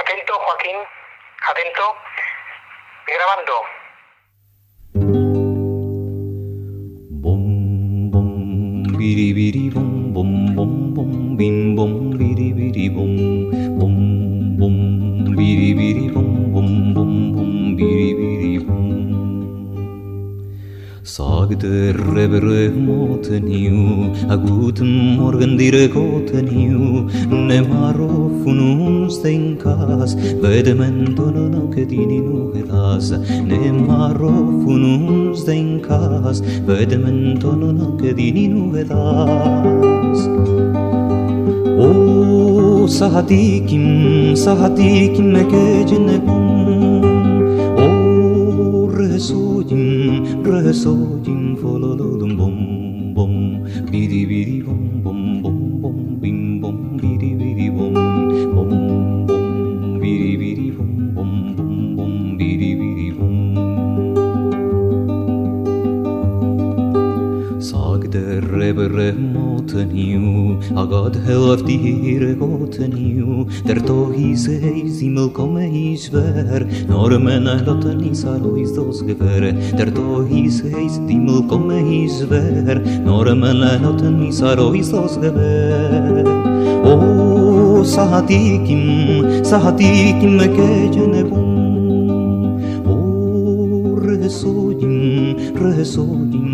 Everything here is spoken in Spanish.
Atento, Joaquín, atento. Grabando. Bom bom biribiri bom bom bom bom bim bom biribiri bom bom bom biribiri bom bom bom bom biribiri bom. Sagde rebere moteniu, a guten Morgen dire goteniu, ne maro funum stenkas, vedemento non ho che dini nuedas, ne maro funum stenkas, vedemento non ho che dini nuedas. O sahatikim, sahatikim me kejenebum, o resodim, resodim, fololodum bom bom, bidi bidi bom bom bom bom, bim bom bidi bidi bom bom bom, bidi bidi bom bom bom bom, bidi bidi bom. Sagde rebere moteniu, a God helft die goteniu, der toch is himmel komme is ver, nor men lotten is alois dos gever, der toch is himmel komme is ver, nor men lotten is alois dos gever. O sahatikim, sahatikim me kejenebum, o resodim, resodim,